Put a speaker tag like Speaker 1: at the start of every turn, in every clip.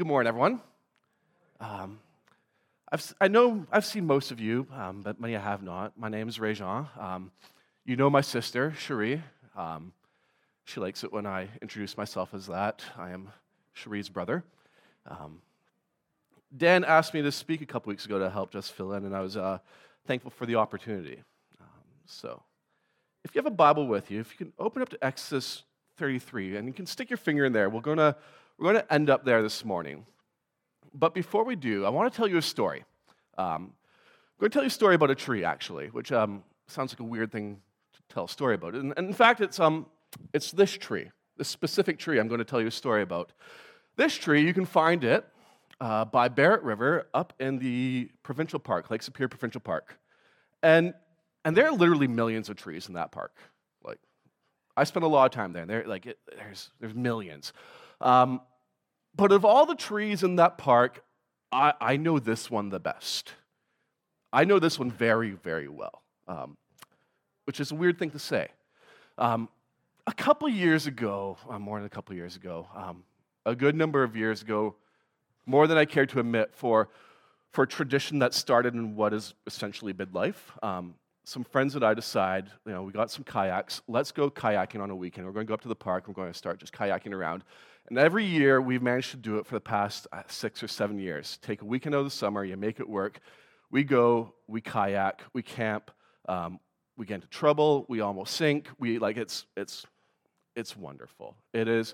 Speaker 1: Good morning, everyone. Um, I know I've seen most of you, but many I have not. My name is Rejean. You know my sister, Cherie. She likes it when I introduce myself as that. I am Cherie's brother. Um, Dan asked me to speak a couple weeks ago to help just fill in, and I was thankful for the opportunity. So, if you have a Bible with you, if you can open up to Exodus 33, and you can stick your finger in there. We're going to end up there this morning. But before we do, I want to tell you a story. I'm going to tell you a story about a tree, actually, which sounds like a weird thing to tell a story about. And in fact, it's this tree, this specific tree I'm going to tell you a story about. This tree, you can find it by Barrett River up in the provincial park, Lake Superior Provincial Park. And there are literally millions of trees in that park. Like, I spent a lot of time there, and there's millions. But of all the trees in that park, I know this one the best. I know this one very, very well, which is a weird thing to say. A couple years ago, more than a couple years ago, a good number of years ago, more than I care to admit, for a tradition that started in what is essentially midlife, some friends and I decide, we got some kayaks, let's go kayaking on a weekend. We're going to go up to the park, we're going to start just kayaking around. And every year, we've managed to do it for the past 6 or 7 years. Take a weekend out of the summer, you make it work. We go, we kayak, we camp, we get into trouble, we almost sink. It's wonderful. It is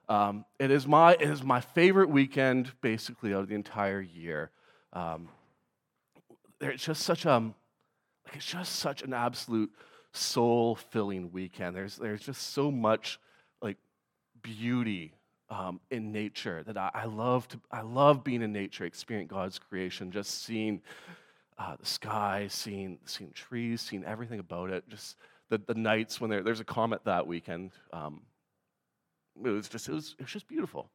Speaker 1: my favorite weekend, basically, of the entire year. It's just such an absolute soul-filling weekend. There's just so much beauty in nature that I love being in nature, experiencing God's creation, just seeing the sky, seeing trees, seeing everything about it. Just the nights when there's a comet that weekend. It was just beautiful.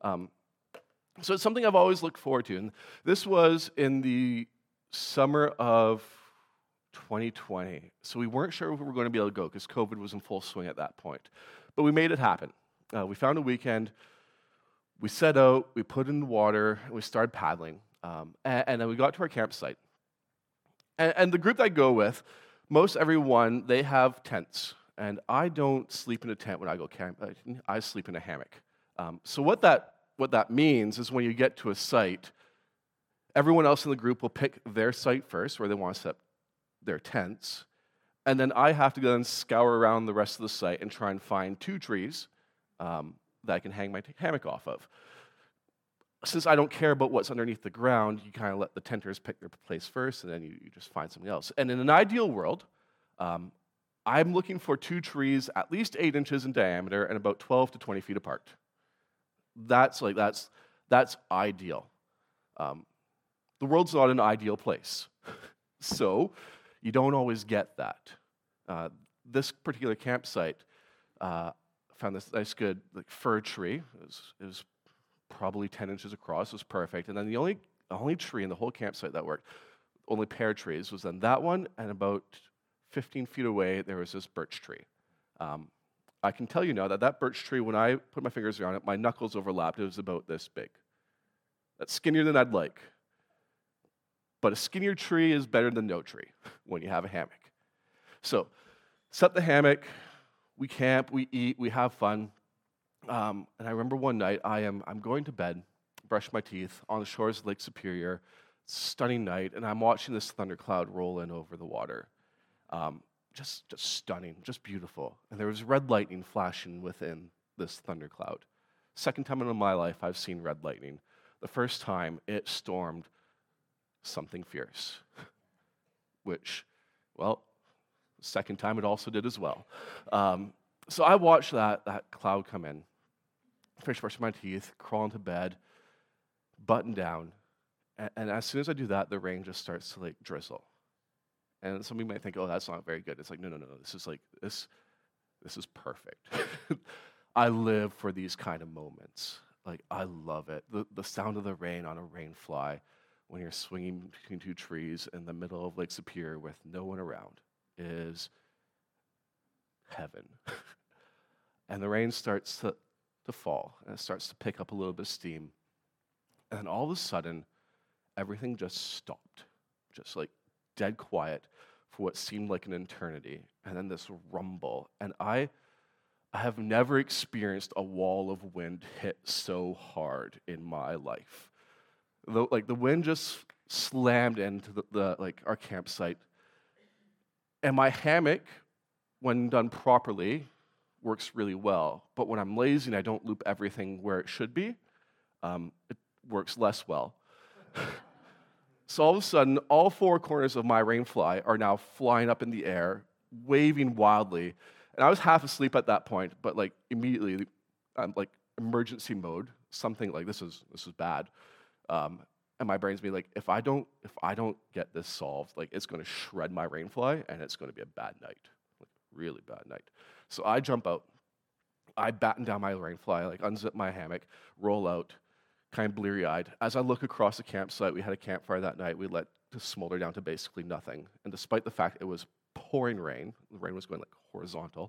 Speaker 1: So it's something I've always looked forward to. And this was in the summer of 2020. So we weren't sure if we were going to be able to go because COVID was in full swing at that point. But we made it happen. We found a weekend, we set out, we put in the water, and we started paddling. And then we got to our campsite. And the group that I go with, most everyone, they have tents. And I don't sleep in a tent when I go camping. I sleep in a hammock. So what that means is when you get to a site, everyone else in the group will pick their site first, where they want to set their tents. And then I have to go and scour around the rest of the site and try and find 2 trees that I can hang my hammock off of. Since I don't care about what's underneath the ground, you kind of let the tenters pick their place first, and then you just find something else. And in an ideal world, I'm looking for 2 trees at least 8 inches in diameter and about 12 to 20 feet apart. That's ideal. The world's not an ideal place, so you don't always get that. This particular campsite found this nice, good fir tree. It was probably 10 inches across. It was perfect. And then the only tree in the whole campsite that worked, only pear trees, was then that one, and about 15 feet away, there was this birch tree. I can tell you now that birch tree, when I put my fingers around it, my knuckles overlapped. It was about this big. That's skinnier than I'd like. But a skinnier tree is better than no tree when you have a hammock. So, set the hammock, we camp, we eat, we have fun. And I remember one night, I'm going to bed, brush my teeth on the shores of Lake Superior. Stunning night, and I'm watching this thundercloud roll in over the water. Just stunning, just beautiful. And there was red lightning flashing within this thundercloud. Second time in my life I've seen red lightning. The first time it stormed something fierce, which, well, the second time it also did as well. So I watched that cloud come in, finish brushing my teeth, crawl into bed, button down, and as soon as I do that, the rain just starts to drizzle. And some of you might think, oh, that's not very good. It's no, this is perfect. I live for these kind of moments. I love it. The sound of the rain on a rain fly when you're swinging between 2 trees in the middle of Lake Superior with no one around is heaven. And the rain starts to fall, and it starts to pick up a little bit of steam. And then all of a sudden, everything just stopped, just like dead quiet for what seemed like an eternity. And then this rumble. And I have never experienced a wall of wind hit so hard in my life. The wind just slammed into our campsite. And my hammock, when done properly, works really well. But when I'm lazy and I don't loop everything where it should be, it works less well. So all of a sudden, all four corners of my rainfly are now flying up in the air, waving wildly. And I was half asleep at that point, but like immediately, I'm like emergency mode. Something like this is bad, and my brain's being like, if I don't get this solved, like it's going to shred my rainfly, and it's going to be a bad night, like really bad night. So I jump out, I batten down my rainfly, like unzip my hammock, roll out, kind of bleary-eyed. As I look across the campsite, we had a campfire that night. We let it smolder down to basically nothing, and despite the fact it was pouring rain, the rain was going like horizontal,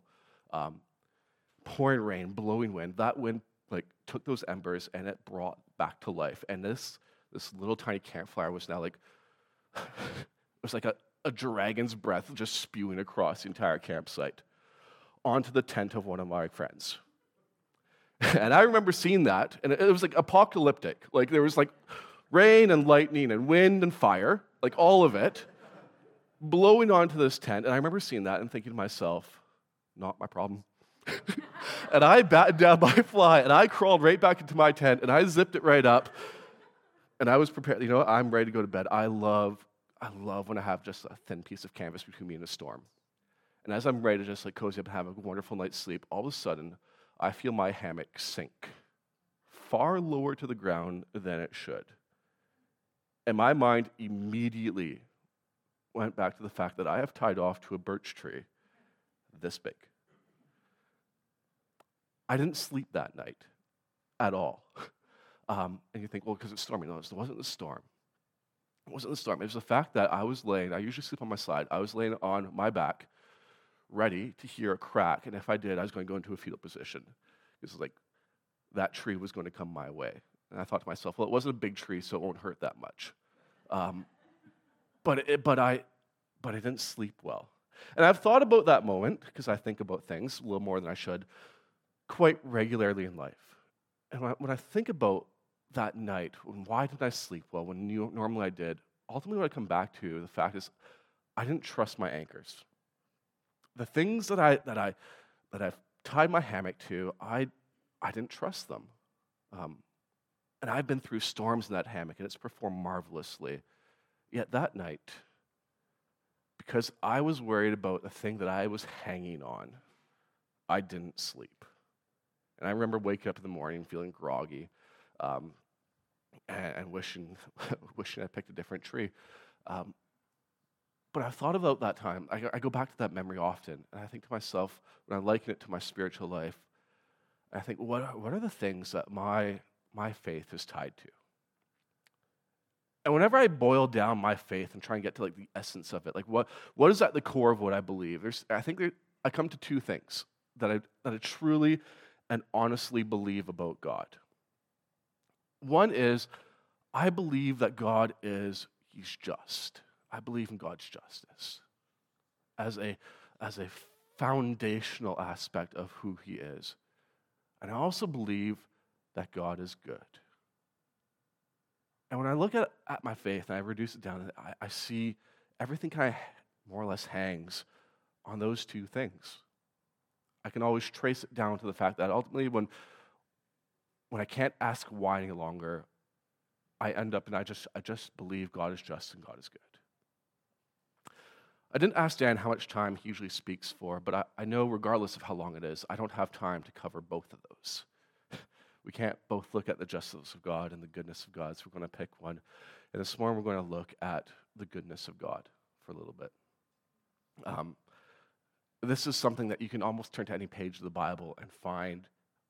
Speaker 1: pouring rain, blowing wind. That wind like took those embers and it brought back to life. And this little tiny campfire was now like it was like a dragon's breath just spewing across the entire campsite onto the tent of one of my friends. And I remember seeing that, and it was like apocalyptic. Like there was like rain and lightning and wind and fire, like all of it, blowing onto this tent. And I remember seeing that and thinking to myself, not my problem. And I battened down my fly, and I crawled right back into my tent, and I zipped it right up. And I was prepared. You know what? I'm ready to go to bed. I love when I have just a thin piece of canvas between me and a storm. And as I'm ready to just like cozy up and have a wonderful night's sleep, all of a sudden, I feel my hammock sink far lower to the ground than it should. And my mind immediately went back to the fact that I have tied off to a birch tree this big. I didn't sleep that night at all. And you think, well, because it's stormy. No, it wasn't the storm. It wasn't the storm. It was the fact that I usually sleep on my side. I was laying on my back, ready to hear a crack. And if I did, I was going to go into a fetal position. Because like that tree was going to come my way. And I thought to myself, well, it wasn't a big tree, so it won't hurt that much. But I didn't sleep well. And I've thought about that moment, because I think about things a little more than I should, quite regularly in life. And when I think about that night, why didn't I sleep well when normally I did, ultimately what I come back to, the fact is, I didn't trust my anchors. The things that I've tied my hammock to, I didn't trust them. And I've been through storms in that hammock, and it's performed marvelously. Yet that night, because I was worried about the thing that I was hanging on, I didn't sleep. And I remember waking up in the morning feeling groggy and wishing I picked a different tree. But I've thought about that time. I go back to that memory often, and I think to myself, when I liken it to my spiritual life, I think, what are the things that my faith is tied to? And whenever I boil down my faith and try and get to like the essence of it, like what is at the core of what I believe? I come to two things that I truly and honestly believe about God. One is, I believe that He's just. I believe in God's justice as a foundational aspect of who He is. And I also believe that God is good. And when I look at my faith and I reduce it down, I see everything kind of more or less hangs on those two things. I can always trace it down to the fact that ultimately when I can't ask why any longer, I end up and I just believe God is just and God is good. I didn't ask Dan how much time he usually speaks for, but I know regardless of how long it is, I don't have time to cover both of those. We can't both look at the justice of God and the goodness of God, so we're going to pick one. And this morning we're going to look at the goodness of God for a little bit. This is something that you can almost turn to any page of the Bible and find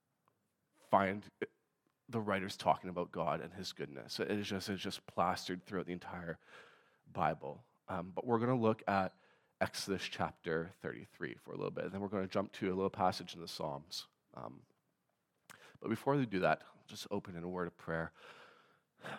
Speaker 1: the writers talking about God and His goodness. It's just plastered throughout the entire Bible. But we're going to look at Exodus chapter 33 for a little bit, and then we're going to jump to a little passage in the Psalms. But before we do that, I'll just open in a word of prayer.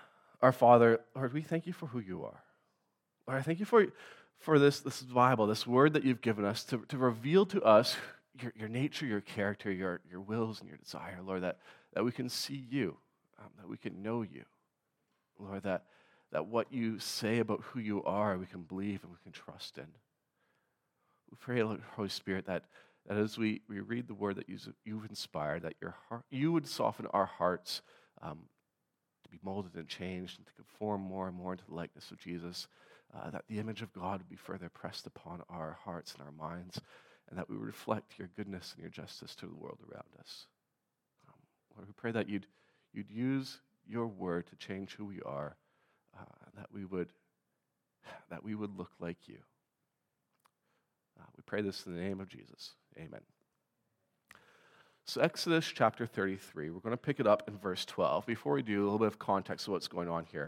Speaker 1: Our Father, Lord, we thank you for who you are. Lord, I thank you for this Bible, this word that you've given us to reveal to us your nature, your character, your wills, and your desire, Lord, that we can see you, that we can know you. Lord, that what you say about who you are, we can believe and we can trust in. We pray, Lord, Holy Spirit, that as we read the word that you've inspired, that you would soften our hearts to be molded and changed and to conform more and more into the likeness of Jesus, that the image of God would be further pressed upon our hearts and our minds, and that we would reflect your goodness and your justice to the world around us. Lord, we pray that you'd use your word to change who we are, that we would look like you. We pray this in the name of Jesus. Amen. So Exodus chapter 33, we're going to pick it up in verse 12. Before we do, a little bit of context of what's going on here.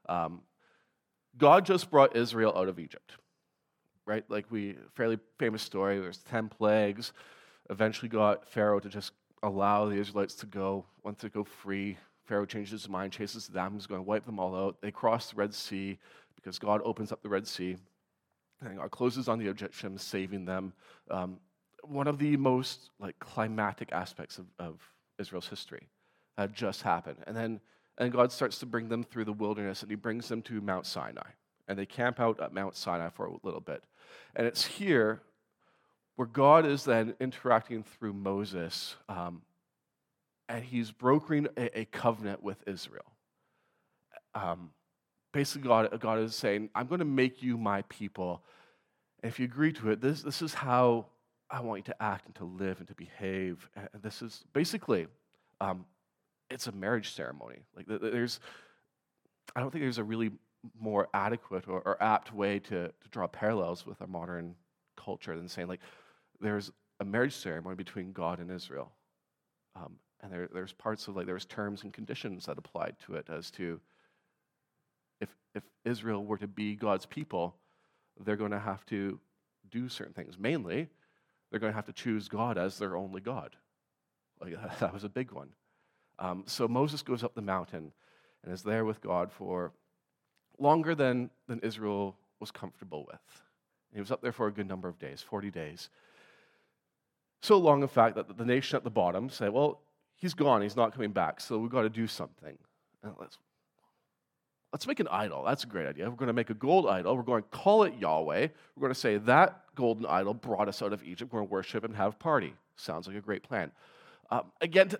Speaker 1: God just brought Israel out of Egypt, right? Fairly famous story. There's 10 plagues. Eventually got Pharaoh to just allow the Israelites to go. Once they go free, Pharaoh changes his mind, chases them. He's going to wipe them all out. They cross the Red Sea because God opens up the Red Sea. And God closes on the Egyptians, saving them. One of the most climactic aspects of Israel's history had just happened. And God starts to bring them through the wilderness, and he brings them to Mount Sinai. And they camp out at Mount Sinai for a little bit. And it's here where God is then interacting through Moses, and he's brokering a covenant with Israel. Basically, God is saying, I'm going to make you my people. And if you agree to it, this is how I want you to act and to live and to behave. And this is basically, it's a marriage ceremony. I don't think there's a really more adequate or apt way to draw parallels with our modern culture than saying, there's a marriage ceremony between God and Israel. And there's parts of, there's terms and conditions that applied to it as to, if Israel were to be God's people, they're going to have to do certain things. Mainly, they're going to have to choose God as their only God. That was a big one. So Moses goes up the mountain and is there with God for longer than Israel was comfortable with. He was up there for a good number of days, 40 days. So long, in fact, that the nation at the bottom said, well, he's gone, he's not coming back, so we've got to do something. And let's make an idol. That's a great idea. We're going to make a gold idol. We're going to call it Yahweh. We're going to say that golden idol brought us out of Egypt. We're going to worship and have a party. Sounds like a great plan. Again,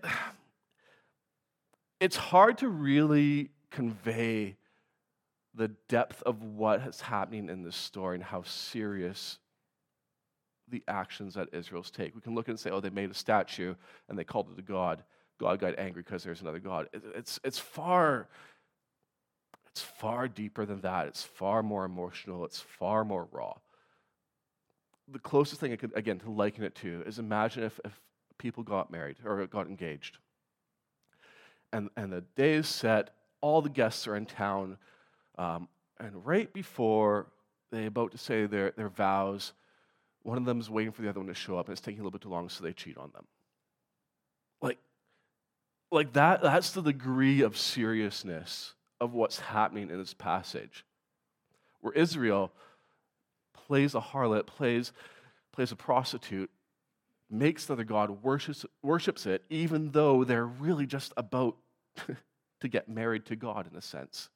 Speaker 1: it's hard to really convey the depth of what is happening in this story and how serious the actions that Israel's take. We can look and say, oh, they made a statue and they called it a god. God got angry because there's another god. It's far deeper than that. It's far more emotional. It's far more raw. The closest thing I could, again, to liken it to is imagine if people got married or got engaged. And the day is set, all the guests are in town, and right before they're about to say their vows, one of them is waiting for the other one to show up, and it's taking a little bit too long, so they cheat on them. Like that's the degree of seriousness of what's happening in this passage, where Israel plays a harlot, plays a prostitute, makes the other god, worships it, even though they're really just about to get married to God in a sense.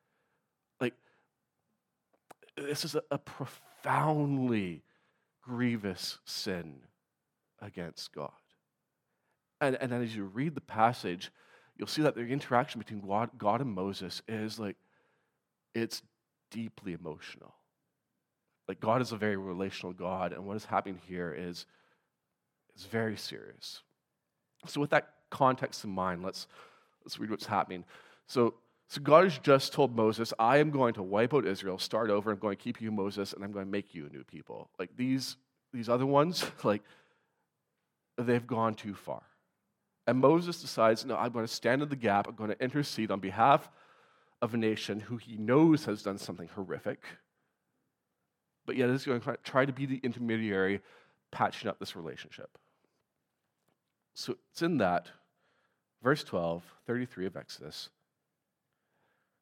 Speaker 1: This is a profoundly grievous sin against God. And as you read the passage, you'll see that the interaction between God and Moses is it's deeply emotional. God is a very relational God, and what is happening here is very serious. So with that context in mind, let's read what's happening. So God has just told Moses, I am going to wipe out Israel, start over, I'm going to keep you, Moses, and I'm going to make you a new people. These other ones, they've gone too far. And Moses decides, no, I'm going to stand in the gap, I'm going to intercede on behalf of a nation who he knows has done something horrific, but yet is going to try to be the intermediary patching up this relationship. So it's in that, verse 12, 33 of Exodus.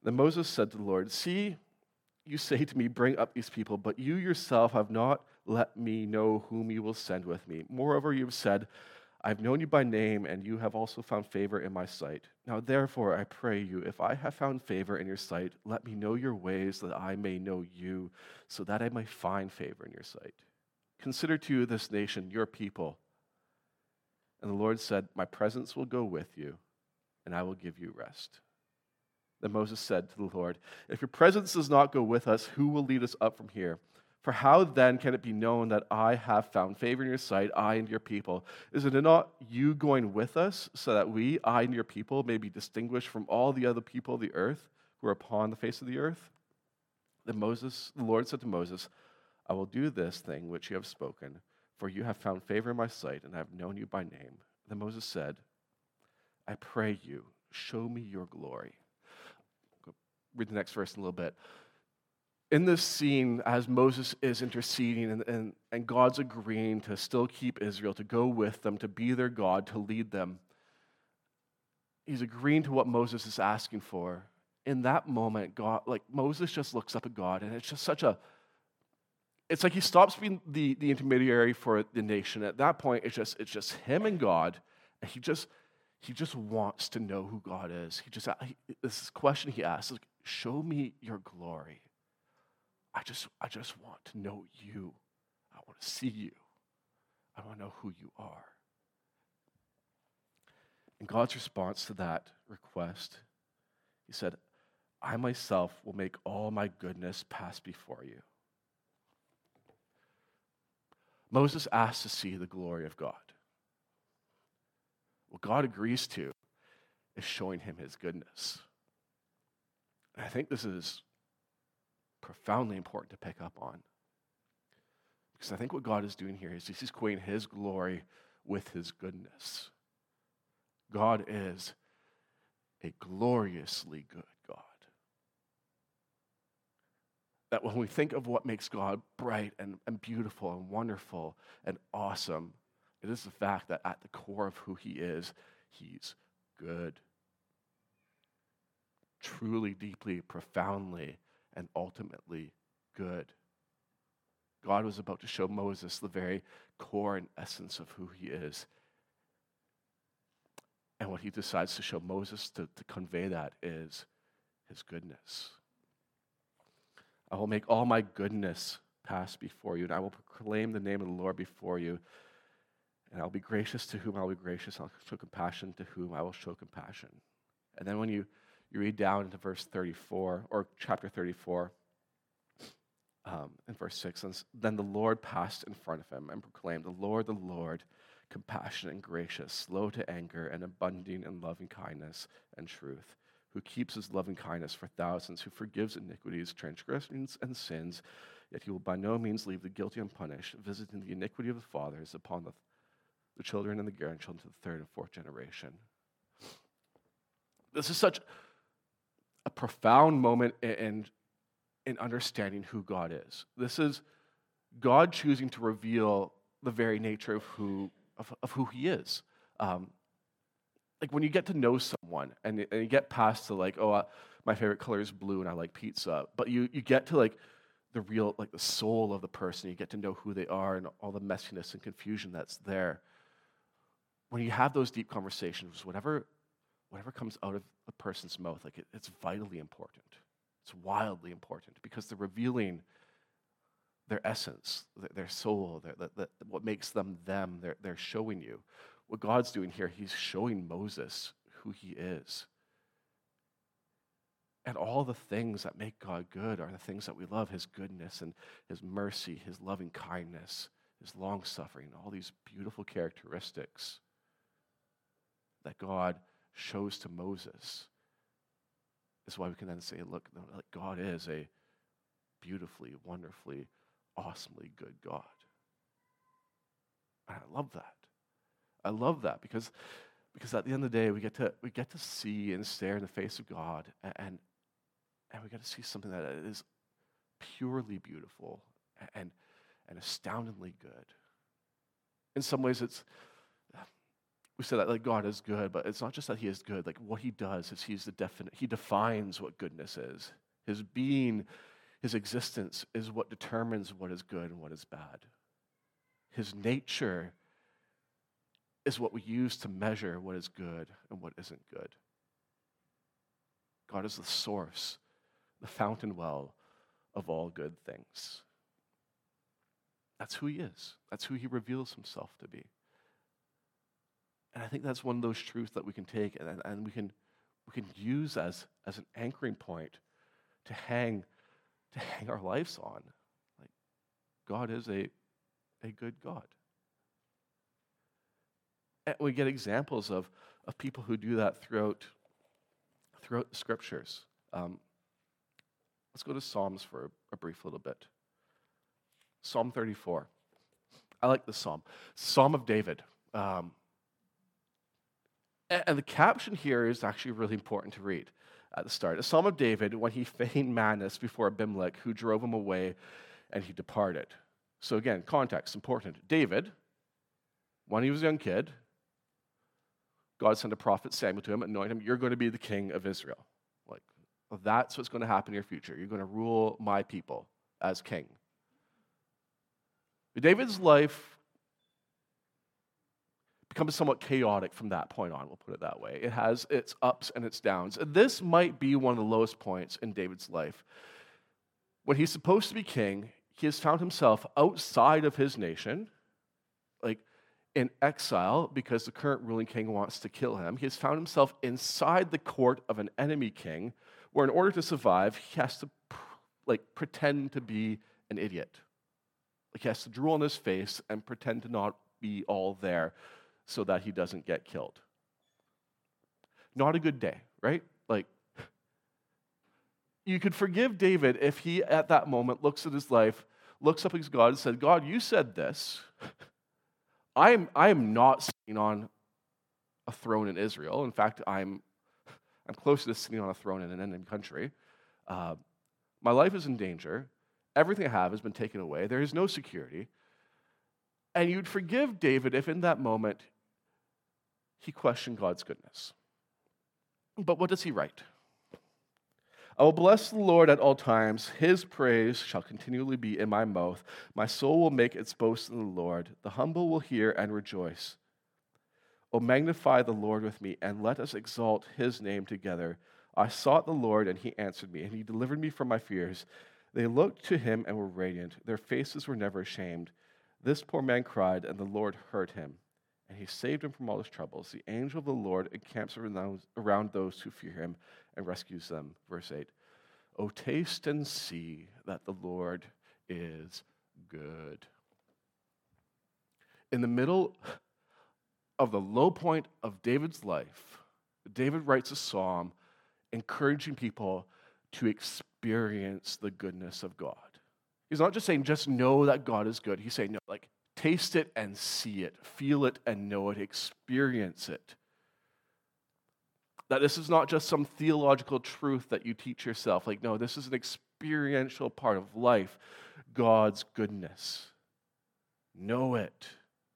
Speaker 1: Then Moses said to the Lord, "See, you say to me, 'Bring up these people,' but you yourself have not let me know whom you will send with me. Moreover, you have said, 'I've known you by name, and you have also found favor in my sight.' Now therefore, I pray you, if I have found favor in your sight, let me know your ways, that I may know you, so that I may find favor in your sight. Consider too this nation, your people." And the Lord said, "My presence will go with you, and I will give you rest." Then Moses said to the Lord, "If your presence does not go with us, who will lead us up from here? For how then can it be known that I have found favor in your sight, I and your people? Is it not you going with us, so that we, I and your people, may be distinguished from all the other people of the earth who are upon the face of the earth?" Then the Lord said to Moses, "I will do this thing which you have spoken, for you have found favor in my sight, and I have known you by name." Then Moses said, "I pray you, show me your glory." Read the next verse in a little bit. In this scene, as Moses is interceding and God's agreeing to still keep Israel, to go with them, to be their God, to lead them, he's agreeing to what Moses is asking for. In that moment, Moses just looks up at God, and it's just it's like he stops being the intermediary for the nation. At that point, it's just him and God, and he just wants to know who God is. This question he asks is, "Show me your glory. I just want to know you. I want to see you. I want to know who you are." And God's response to that request, he said, "I myself will make all my goodness pass before you." Moses asked to see the glory of God. What God agrees to is showing him his goodness. And I think this is profoundly important to pick up on. Because I think what God is doing here is he's equating his glory with his goodness. God is a gloriously good God. That when we think of what makes God bright and beautiful and wonderful and awesome, it is the fact that at the core of who he is, he's good. Truly, deeply, profoundly, and ultimately good. God was about to show Moses the very core and essence of who he is. And what he decides to show Moses to convey that is his goodness. "I will make all my goodness pass before you, and I will proclaim the name of the Lord before you. And I'll be gracious to whom I will be gracious. I'll show compassion to whom I will show compassion." And then when you read down into verse 34, or chapter 34, in verse 6, and then the Lord passed in front of him and proclaimed, the Lord, compassionate and gracious, slow to anger, and abounding in loving kindness and truth, who keeps his loving kindness for thousands, who forgives iniquities, transgressions, and sins, yet he will by no means leave the guilty unpunished, visiting the iniquity of the fathers upon the children and the grandchildren to the third and fourth generation. This is such a profound moment in understanding who God is. This is God choosing to reveal the very nature of who he is. Like when you get to know someone and you get past the my favorite color is blue and I like pizza, but you get to the real, the soul of the person. You get to know who they are and all the messiness and confusion that's there. When you have those deep conversations, whatever comes out of a person's mouth, it's vitally important. It's wildly important because they're revealing their essence, their soul, what makes them them. They're showing you. What God's doing here, he's showing Moses who he is. And all the things that make God good are the things that we love, his goodness and his mercy, his loving kindness, his long-suffering, all these beautiful characteristics that God shows to Moses. Is why we can then say, look, God is a beautifully, wonderfully, awesomely good God. And I love that. I love that because at the end of the day, we get to see and stare in the face of God, and we get to see something that is purely beautiful and astoundingly good. In some ways, we say that like God is good, but it's not just that he is good. Like what he does is he defines what goodness is. His being, his existence is what determines what is good and what is bad. His nature is what we use to measure what is good and what isn't good. God is the source, the fountain well of all good things. That's who he is. That's who he reveals himself to be. And I think that's one of those truths that we can take and we can use as an anchoring point to hang our lives on. Like God is a good God. And we get examples of people who do that throughout the scriptures. Let's go to Psalms for a brief little bit. Psalm 34. I like this psalm. Psalm of David. And the caption here is actually really important to read at the start. A Psalm of David when he feigned madness before Abimelech, who drove him away, and he departed. So again, context, important. David, when he was a young kid, God sent a prophet Samuel to him, anointed him, you're going to be the king of Israel. Like, well, that's what's going to happen in your future. You're going to rule my people as king. David's life becomes somewhat chaotic from that point on, we'll put it that way. It has its ups and its downs. This might be one of the lowest points in David's life. When he's supposed to be king, he has found himself outside of his nation, like in exile because the current ruling king wants to kill him. He has found himself inside the court of an enemy king, where in order to survive, he has to pretend to be an idiot. Like he has to drool on his face and pretend to not be all there so that he doesn't get killed. Not a good day, right? Like, you could forgive David if he, at that moment, looks at his life, looks up at God and said, God, you said this. I am not sitting on a throne in Israel. In fact, I'm closer to sitting on a throne in an enemy country. My life is in danger. Everything I have has been taken away. There is no security. And you'd forgive David if in that moment he questioned God's goodness. But what does he write? I will bless the Lord at all times. His praise shall continually be in my mouth. My soul will make its boast in the Lord. The humble will hear and rejoice. O magnify the Lord with me, and let us exalt his name together. I sought the Lord, and he answered me, and he delivered me from my fears. They looked to him and were radiant. Their faces were never ashamed. This poor man cried, and the Lord heard him, and he saved him from all his troubles. The angel of the Lord encamps around those who fear him and rescues them. Verse 8. Oh, taste and see that the Lord is good. In the middle of the low point of David's life, David writes a psalm encouraging people to experience the goodness of God. He's not just saying, just know that God is good. He's saying, no, like, taste it and see it, feel it and know it, experience it. That this is not just some theological truth that you teach yourself. Like, no, this is an experiential part of life, God's goodness. Know it.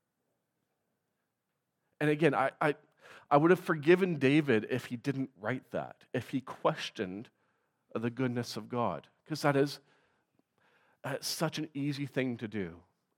Speaker 1: And again, I would have forgiven David if he didn't write that, if he questioned the goodness of God, because that is such an easy thing to do.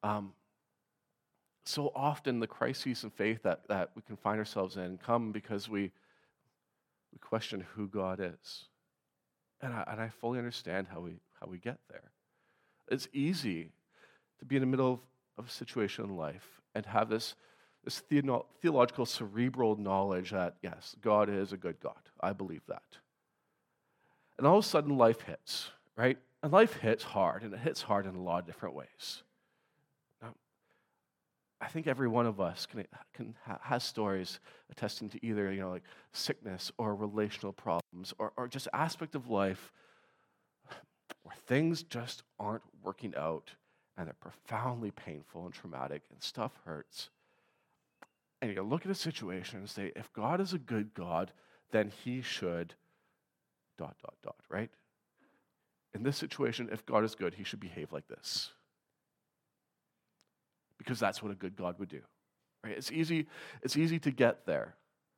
Speaker 1: So often the crises in faith that we can find ourselves in come because we question who God is. And I fully understand how we get there. It's easy to be in the middle of a situation in life and have this theological cerebral knowledge that, yes, God is a good God. I believe that. And all of a sudden life hits, right? And life hits hard, and it hits hard in a lot of different ways. Now, I think every one of us has stories attesting to either, like sickness or relational problems or just aspect of life where things just aren't working out and they're profoundly painful and traumatic and stuff hurts. And you look at a situation and say, if God is a good God, then he should ... right? In this situation, if God is good, he should behave like this. Because that's what a good God would do. right? It's easy to get there.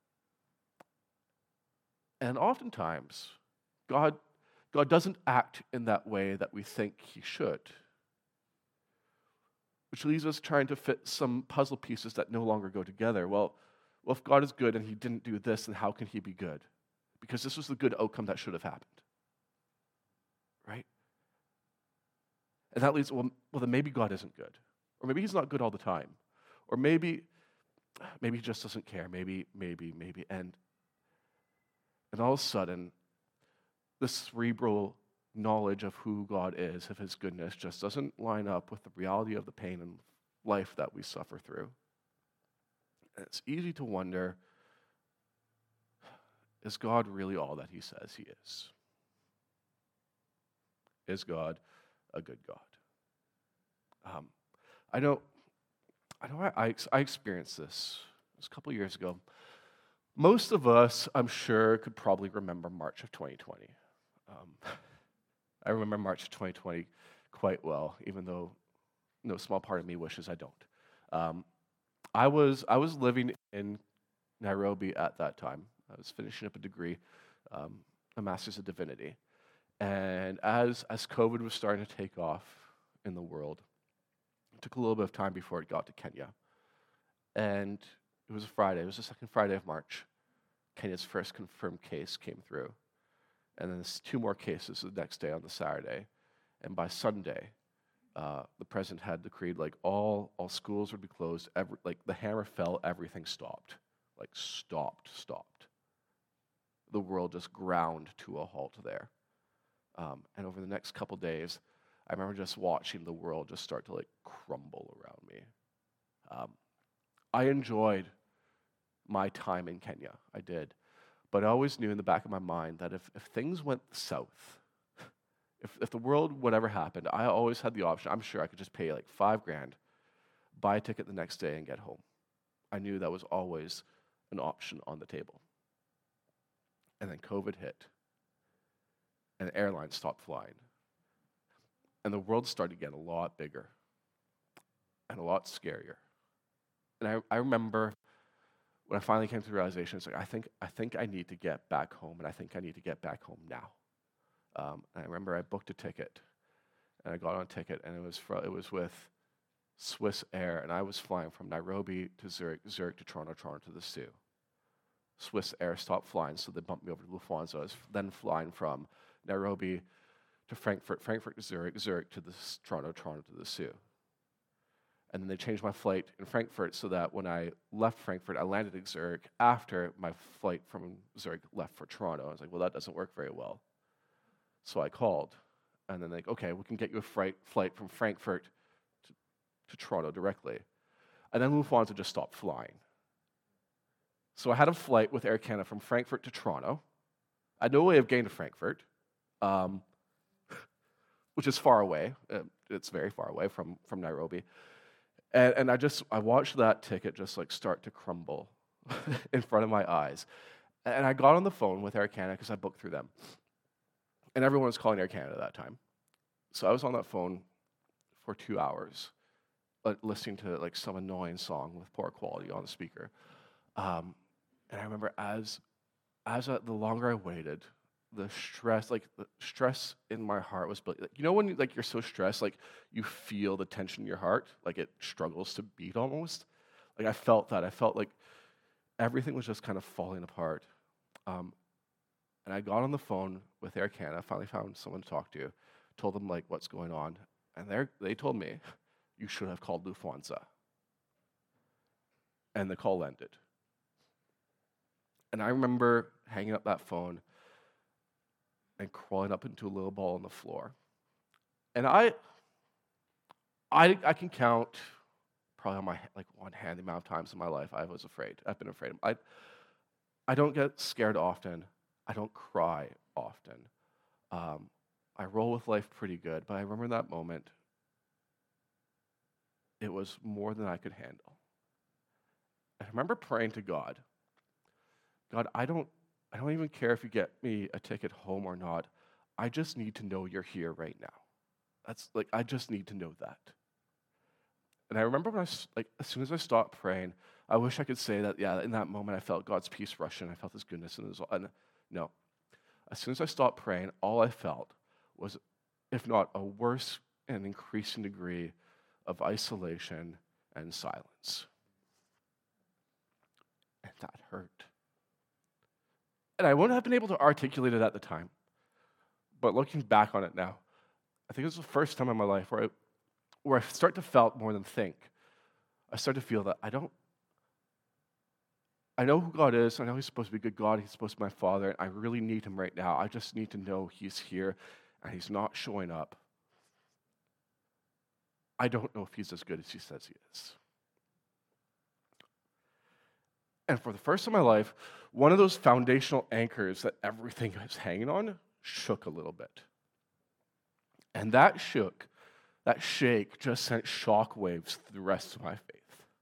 Speaker 1: And oftentimes, God doesn't act in that way that we think he should, which leaves us trying to fit some puzzle pieces that no longer go together. Well, if God is good and he didn't do this, then how can he be good? Because this was the good outcome that should have happened, right? And that leads, well, then maybe God isn't good. Or maybe he's not good all the time. Or maybe he just doesn't care. Maybe. And all of a sudden, this cerebral knowledge of who God is, of his goodness, just doesn't line up with the reality of the pain and life that we suffer through. And it's easy to wonder, is God really all that he says he is? Is God a good God? I experienced this. It was a couple years ago. Most of us, I'm sure, could probably remember March of 2020. I remember March of 2020 quite well, even though no small part of me wishes I don't. I was living in Nairobi at that time. I was finishing up a degree, a Master's of Divinity. And as COVID was starting to take off in the world, it took a little bit of time before it got to Kenya. And it was a Friday. It was the second Friday of March. Kenya's first confirmed case came through. And then there's 2 more cases the next day on the Saturday. And by Sunday, the president had decreed all schools would be closed. The hammer fell, everything stopped. Stopped. The world just ground to a halt there. And over the next couple days, I remember just watching the world just start to crumble around me. I enjoyed my time in Kenya. I did. But I always knew in the back of my mind that if things went south, if the world, whatever happened, I always had the option. I'm sure I could just pay $5,000, buy a ticket the next day, and get home. I knew that was always an option on the table. And then COVID hit, and the airlines stopped flying. And the world started getting a lot bigger and a lot scarier. And I remember when I finally came to the realization, it's I think I need to get back home, and I think I need to get back home now. And I remember I booked a ticket, and I got on a ticket, and it was with Swiss Air, and I was flying from Nairobi to Zurich, Zurich to Toronto, Toronto to the Sioux. Swiss Air stopped flying, so they bumped me over to Lufthansa. I was then flying from Nairobi to Frankfurt, Frankfurt to Zurich, Zurich to Toronto, Toronto to the Sioux. And then they changed my flight in Frankfurt so that when I left Frankfurt, I landed in Zurich after my flight from Zurich left for Toronto. I was like, well, that doesn't work very well. So I called, and then okay, we can get you a flight from Frankfurt to Toronto directly. And then Lufthansa just stopped flying. So I had a flight with Air Canada from Frankfurt to Toronto. I had no way of getting to Frankfurt, which is far away. It's very far away from Nairobi. And I watched that ticket just start to crumble in front of my eyes. And I got on the phone with Air Canada because I booked through them. And everyone was calling Air Canada at that time. So I was on that phone for 2 hours, listening to some annoying song with poor quality on the speaker. And I remember as the longer I waited, the stress in my heart was building. When you're so stressed, you feel the tension in your heart, it struggles to beat almost. I felt that. I felt like everything was just kind of falling apart. And I got on the phone with Air Canada, finally found someone to talk to, told them what's going on, and they told me, you should have called Lufthansa. And the call ended. And I remember hanging up that phone and crawling up into a little ball on the floor. And I can count probably on my one hand the amount of times in my life I was afraid. I've been afraid. I don't get scared often. I don't cry often. I roll with life pretty good, but I remember that moment. It was more than I could handle. I remember praying to God, I don't even care if you get me a ticket home or not. I just need to know you're here right now. That's I just need to know that. And I remember when as soon as I stopped praying, I wish I could say that, yeah, in that moment I felt God's peace rush in. I felt his goodness. And no. As soon as I stopped praying, all I felt was, if not a worse and increasing degree of isolation and silence. And that hurt. And I wouldn't have been able to articulate it at the time. But looking back on it now, I think it was the first time in my life where I start to felt more than think. I start to feel that I know who God is. I know he's supposed to be a good God. He's supposed to be my Father. And I really need him right now. I just need to know he's here and he's not showing up. I don't know if he's as good as he says he is. And for the first time in my life, one of those foundational anchors that everything is hanging on shook a little bit. And that shake just sent shock waves through the rest of my faith.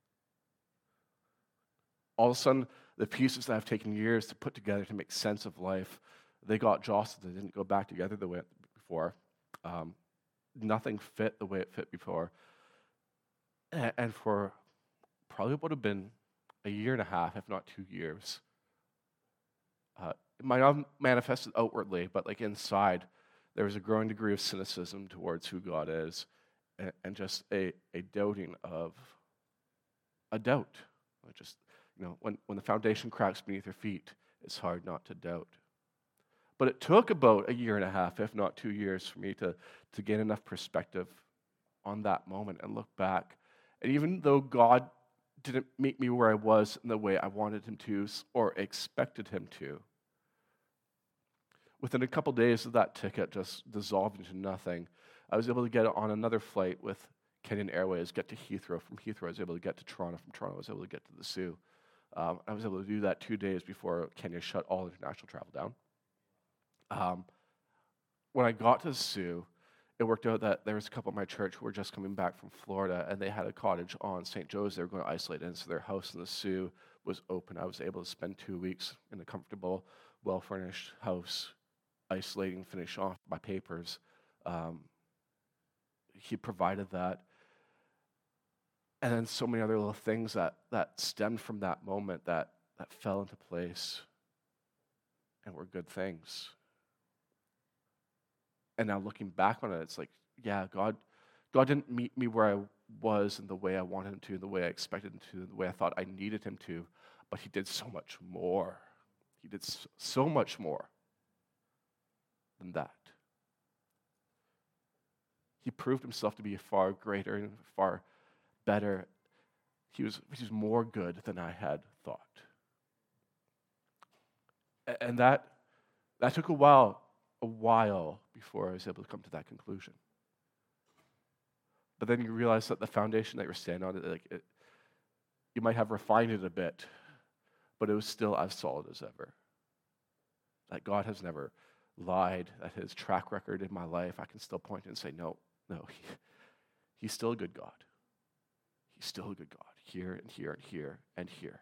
Speaker 1: All of a sudden, the pieces that have taken years to put together to make sense of life, they got jostled. They didn't go back together the way before. Nothing fit the way it fit before. And for probably what would have been a year and a half, if not 2 years, it might not have manifested outwardly, but like inside, there was a growing degree of cynicism towards who God is, and just a doubting of a doubt. Just, when the foundation cracks beneath your feet, it's hard not to doubt. But it took about a year and a half, if not 2 years, for me to gain enough perspective on that moment and look back. And even though God didn't meet me where I was in the way I wanted him to or expected him to, within a couple days of that ticket just dissolved into nothing, I was able to get on another flight with Kenyan Airways, get to Heathrow. From Heathrow, I was able to get to Toronto. From Toronto, I was able to get to the Soo. I was able to do that 2 days before Kenya shut all international travel down. When I got to the Soo, it worked out that there was a couple of my church who were just coming back from Florida, and they had a cottage on St. Joe's they were going to isolate in, so their house in the Soo was open. I was able to spend 2 weeks in a comfortable, well-furnished house, isolating, finish off my papers. He provided that. And then so many other little things that stemmed from that moment that fell into place and were good things. And now looking back on it, it's like, yeah, God didn't meet me where I was in the way I wanted him to, the way I expected him to, the way I thought I needed him to, but he did so much more. He did so much more than that. He proved himself to be far greater and far better. He was more good than I had thought. And that took a while before I was able to come to that conclusion. But then you realize that the foundation that you're standing on, you might have refined it a bit, but it was still as solid as ever. That God has never lied, that his track record in my life, I can still point and say, no, he's still a good God. He's still a good God, here and here and here and here.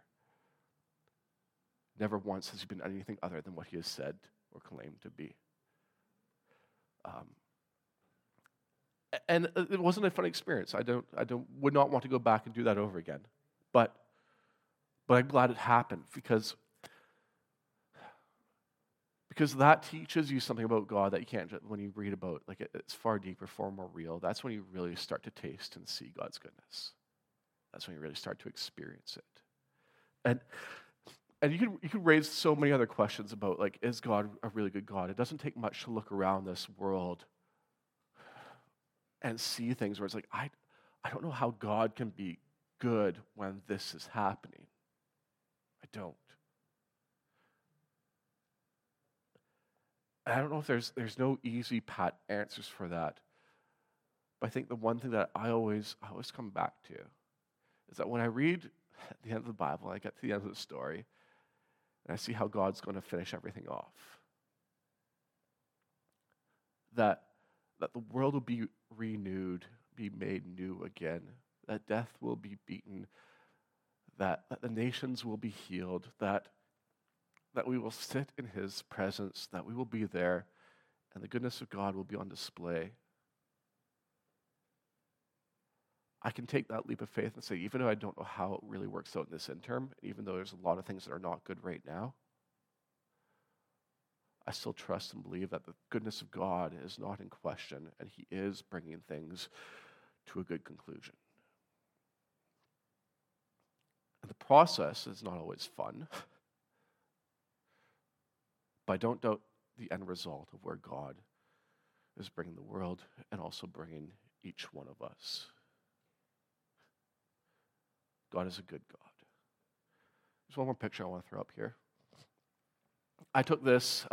Speaker 1: Never once has he been anything other than what he has said or claimed to be. And it wasn't a fun experience. I would not want to go back and do that over again. But I'm glad it happened because that teaches you something about God that you can't just, when you read about, it's far deeper, far more real. That's when you really start to taste and see God's goodness. That's when you really start to experience it. And you could raise so many other questions about, is God a really good God? It doesn't take much to look around this world and see things where it's like, I don't know how God can be good when this is happening. I don't. I don't know if there's no easy pat answers for that. But I think the one thing that I always come back to is that when I read at the end of the Bible, I get to the end of the story, and I see how God's going to finish everything off. That the world will be renewed, be made new again, that death will be beaten, that the nations will be healed, that we will sit in his presence, that we will be there, and the goodness of God will be on display. I can take that leap of faith and say, even though I don't know how it really works out in this interim, even though there's a lot of things that are not good right now, I still trust and believe that the goodness of God is not in question, and he is bringing things to a good conclusion. And the process is not always fun, but I don't doubt the end result of where God is bringing the world and also bringing each one of us. God is a good God. There's one more picture I want to throw up here. I took this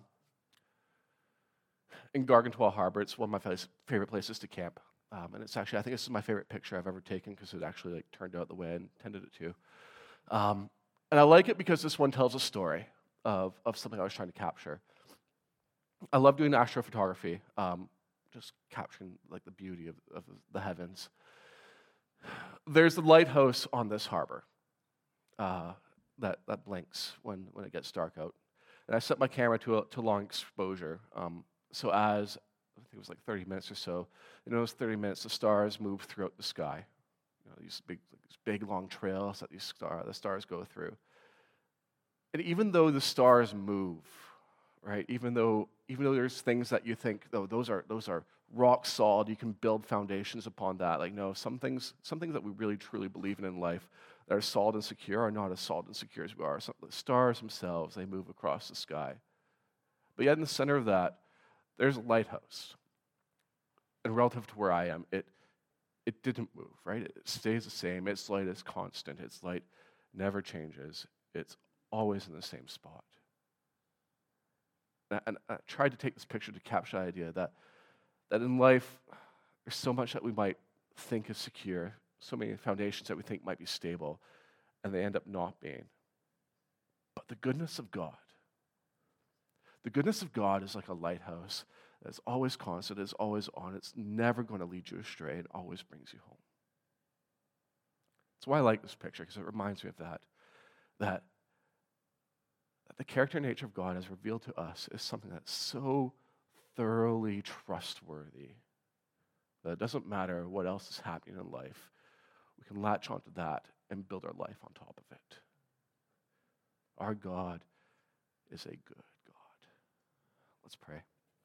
Speaker 1: in Gargantua Harbor. It's one of my favorite places to camp. And it's actually, I think this is my favorite picture I've ever taken because it actually turned out the way I intended it to. And I like it because this one tells a story of something I was trying to capture. I love doing astrophotography, just capturing the beauty of the heavens. There's the lighthouse on this harbor that blinks when it gets dark out. And I set my camera to long exposure. So as, I think it was 30 minutes or so, in those 30 minutes, the stars move throughout the sky. These big long trails that the stars go through. And even though the stars move, right? Even though there's things that you think, oh, those are rock solid, you can build foundations upon that. No, some things that we really truly believe in life that are solid and secure are not as solid and secure as we are. The stars themselves, they move across the sky. But yet in the center of that, there's a lighthouse. And relative to where I am, it didn't move, right? It stays the same. Its light is constant. Its light never changes. It's always in the same spot. And I tried to take this picture to capture the idea that in life, there's so much that we might think is secure, so many foundations that we think might be stable, and they end up not being. But the goodness of God is like a lighthouse that's always constant, is always on. It's never going to lead you astray. It always brings you home. That's why I like this picture, because it reminds me of that the character and nature of God as revealed to us is something that's so thoroughly trustworthy that it doesn't matter what else is happening in life. We can latch onto that and build our life on top of it. Our God is a good God. Let's pray.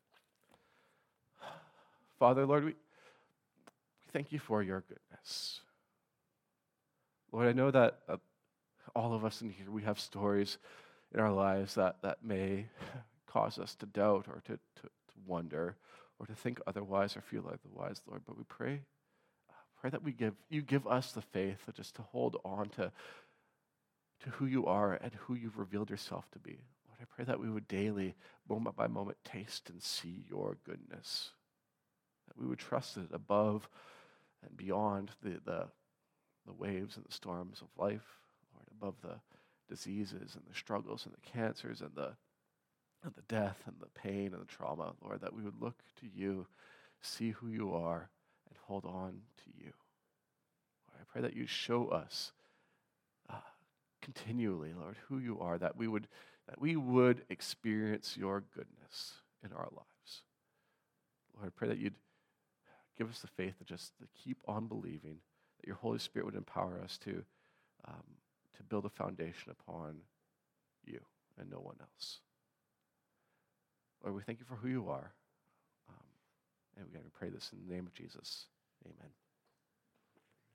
Speaker 1: Father, Lord, we thank you for your goodness. Lord, I know that all of us in here, we have stories in our lives that may cause us to doubt or to wonder or to think otherwise or feel otherwise, Lord. But we pray that you give us the faith just to hold on to who you are and who you've revealed yourself to be. Lord, I pray that we would daily, moment by moment, taste and see your goodness. That we would trust it above and beyond the waves and the storms of life, Lord, above the diseases and the struggles and the cancers and the death and the pain and the trauma, Lord, that we would look to you, see who you are, and hold on to you. Lord, I pray that you show us continually, Lord, who you are, that we would experience your goodness in our lives. Lord, I pray that you'd give us the faith to keep on believing, that your Holy Spirit would empower us to build a foundation upon you and no one else. Lord, we thank you for who you are. And we pray this in the name of Jesus. Amen.